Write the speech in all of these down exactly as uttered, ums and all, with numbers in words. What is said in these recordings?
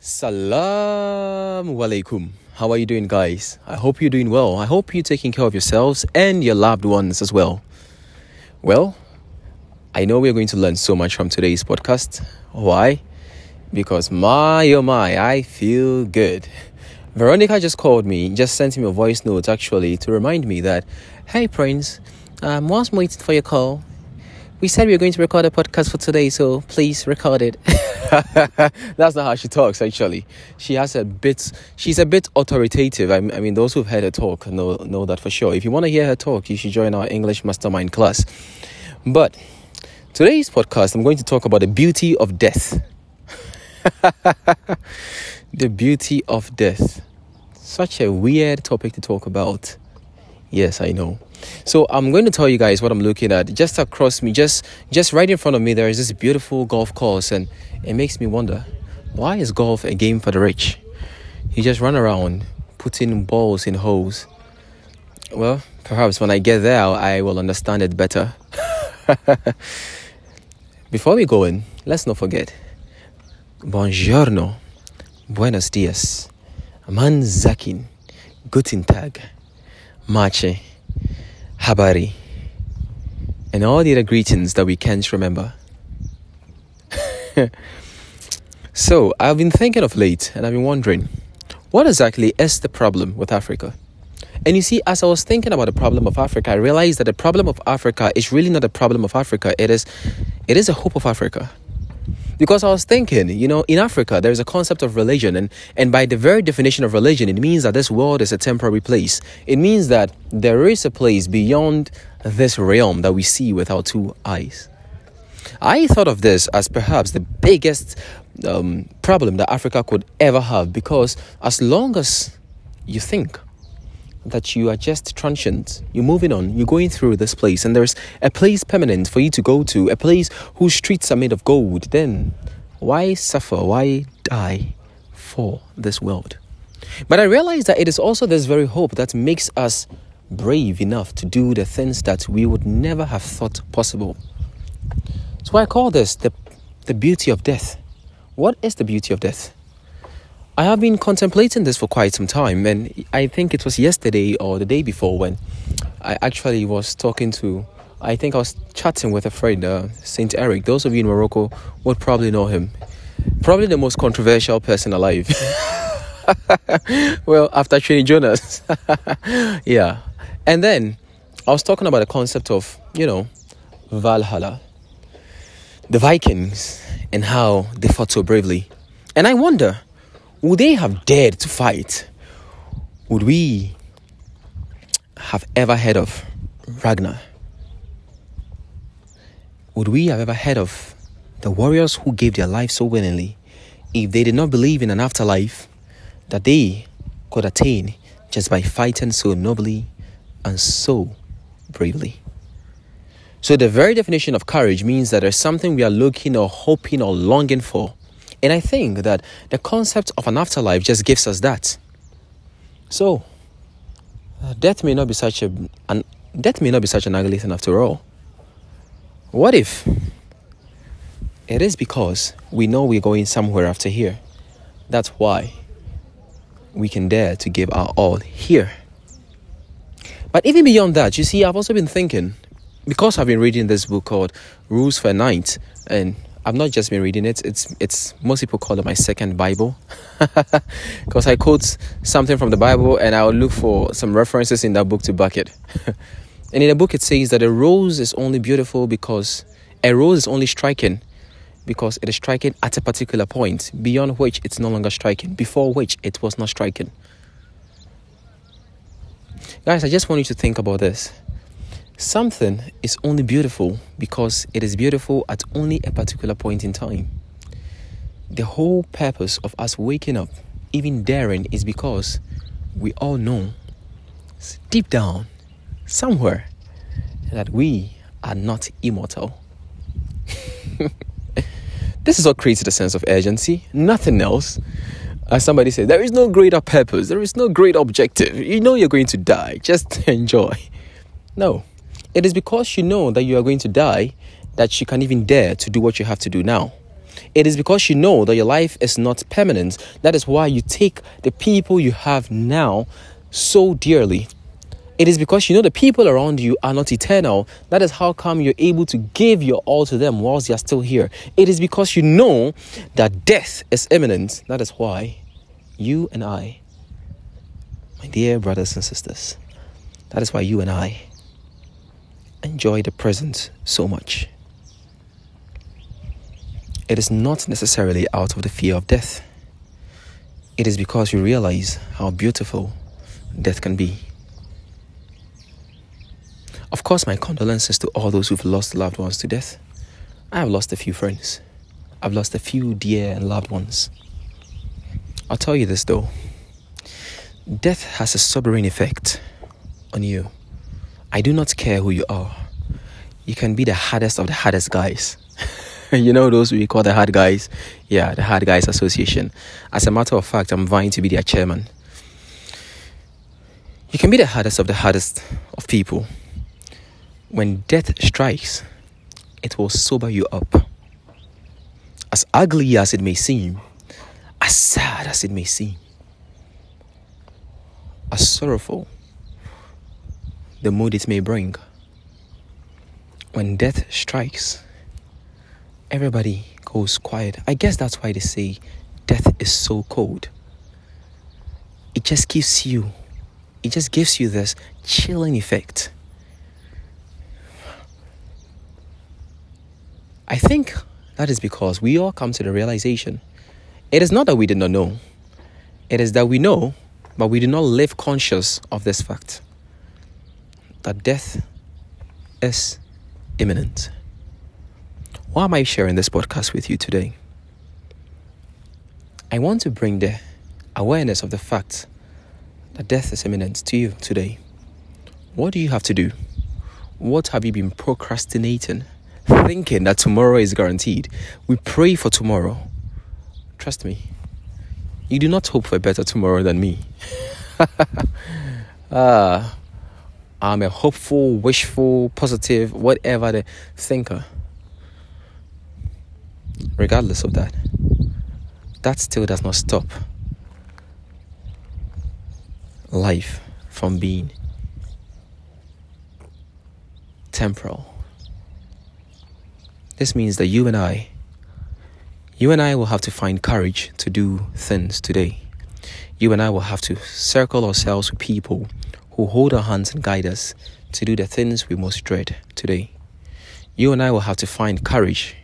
Salam alaikum. How are you doing, guys? I hope you're doing well. I hope you're taking care of yourselves and your loved ones as well. Well, I know we're going to learn so much from today's podcast. Why? Because my oh my, I feel good. Veronica just called me, just sent me a voice note actually to remind me that, hey Prince, um, whilst I'm waiting for your call, we said we were going to record a podcast for today, so please record it. That's not how she talks, actually. She has a bit, she's a bit authoritative. I, I mean, those who've heard her talk know, know that for sure. If you want to hear her talk, you should join our English Mastermind class. But today's podcast, I'm going to talk about the beauty of death. The beauty of death. Such a weird topic to talk about. Yes, I know. So I'm going to tell you guys what I'm looking at. Just across me, just just right in front of me, there is this beautiful golf course, and it makes me wonder, why is golf a game for the rich? You just run around putting balls in holes. Well, perhaps when I get there, I will understand it better. Before we go in, let's not forget. Buongiorno, buenos dias, manzakin, guten tag, mache, habari, and all the other greetings that we can't remember. So, I've been thinking of late, and I've been wondering, what exactly is the problem with Africa? And you see, as I was thinking about the problem of Africa, I realized that the problem of Africa is really not a problem of Africa. It is, it is a hope of Africa. Because I was thinking, you know, in Africa, there's a concept of religion. And, and by the very definition of religion, it means that this world is a temporary place. It means that there is a place beyond this realm that we see with our two eyes. I thought of this as perhaps the biggest um, problem that Africa could ever have. Because as long as you think that you are just transient, you're moving on, you're going through this place, and there's a place permanent for you to go to, a place whose streets are made of gold, then why suffer, why die for this world? But I realized that it is also this very hope that makes us brave enough to do the things that we would never have thought possible. So I call this the, the beauty of death. What is the beauty of death? I have been contemplating this for quite some time, and I think it was yesterday or the day before when I actually was talking to, I think I was chatting with a friend, uh, Saint Eric. Those of you in Morocco would probably know him. Probably the most controversial person alive. Well, after Trini Jonas. Yeah. And then I was talking about the concept of, you know, Valhalla. The Vikings and how they fought so bravely. And I wonder, would they have dared to fight? Would we have ever heard of Ragnar? Would we have ever heard of the warriors who gave their lives so willingly if they did not believe in an afterlife that they could attain just by fighting so nobly and so bravely? So the very definition of courage means that there's something we are looking or hoping or longing for. And I think that the concept of an afterlife just gives us that. So, uh, death may not be such a an, death may not be such an ugly thing after all. What if it is because we know we're going somewhere after here? That's why we can dare to give our all here. But even beyond that, you see, I've also been thinking, because I've been reading this book called Rules for a Night, and I've not just been reading it, it's it's most people call it my second Bible. Because I quote something from the Bible and I'll look for some references in that book to back it. And in the book it says that a rose is only beautiful because a rose is only striking because it is striking at a particular point, beyond which it's no longer striking, before which it was not striking. Guys, I just want you to think about this. Something is only beautiful because it is beautiful at only a particular point in time. The whole purpose of us waking up, even daring, is because we all know deep down, somewhere, that we are not immortal. This is what creates the sense of urgency, nothing else. As somebody said, there is no greater purpose, there is no great objective. You know you're going to die, just enjoy. No. It is because you know that you are going to die that you can even dare to do what you have to do now. It is because you know that your life is not permanent. That is why you take the people you have now so dearly. It is because you know the people around you are not eternal. That is how come you're able to give your all to them whilst they are still here. It is because you know that death is imminent. That is why you and I, my dear brothers and sisters, that is why you and I enjoy the present so much. It is not necessarily out of the fear of death. It is because you realize how beautiful death can be. Of course, my condolences to all those who've lost loved ones to death. I have lost a few friends. I've lost a few dear and loved ones. I'll tell you this though. Death has a sobering effect on you. I do not care who you are. You can be the hardest of the hardest guys. You know those we call the hard guys? Yeah, the Hard Guys Association. As a matter of fact, I'm vying to be their chairman. You can be the hardest of the hardest of people. When death strikes, it will sober you up. As ugly as it may seem, as sad as it may seem, as sorrowful the mood it may bring, when death strikes, everybody goes quiet. I guess that's why they say death is so cold. It just gives you, it just gives you this chilling effect. I think that is because we all come to the realization. It is not that we did not know. It is that we know, but we do not live conscious of this fact. That death is imminent. Why am I sharing this podcast with you today? I want to bring the awareness of the fact that death is imminent to you today. What do you have to do? What have you been procrastinating? Thinking that tomorrow is guaranteed. We pray for tomorrow. Trust me, you do not hope for a better tomorrow than me. uh, I'm a hopeful, wishful, positive, whatever the thinker. Regardless of that, that still does not stop life from being temporal. This means that you and I, you and I will have to find courage to do things today. You and I will have to circle ourselves with people who hold our hands and guide us to do the things we most dread today. You and I will have to find courage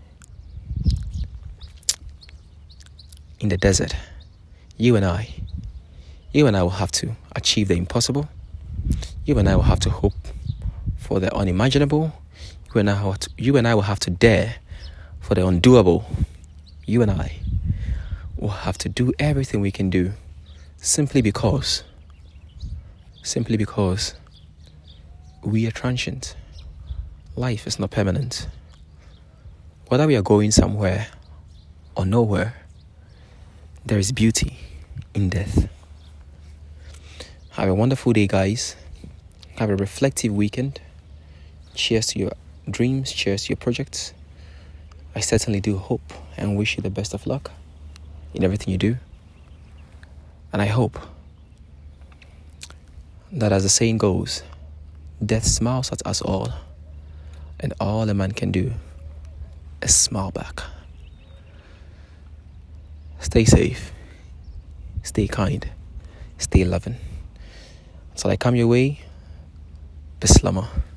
in the desert. You and I, you and I will have to achieve the impossible. You and I will have to hope for the unimaginable. You and I, to, you and I will have to dare for the undoable. You and I will have to do everything we can do simply because, simply because we are transient. Life is not permanent. Whether we are going somewhere or nowhere, there is beauty in death. Have a wonderful day, guys. Have a reflective weekend. Cheers to your dreams, cheers to your projects. I certainly do hope and wish you the best of luck in everything you do. And I hope that, as the saying goes, death smiles at us all, and all a man can do is smile back. Stay safe, stay kind, stay loving. Until I come your way, Bislama.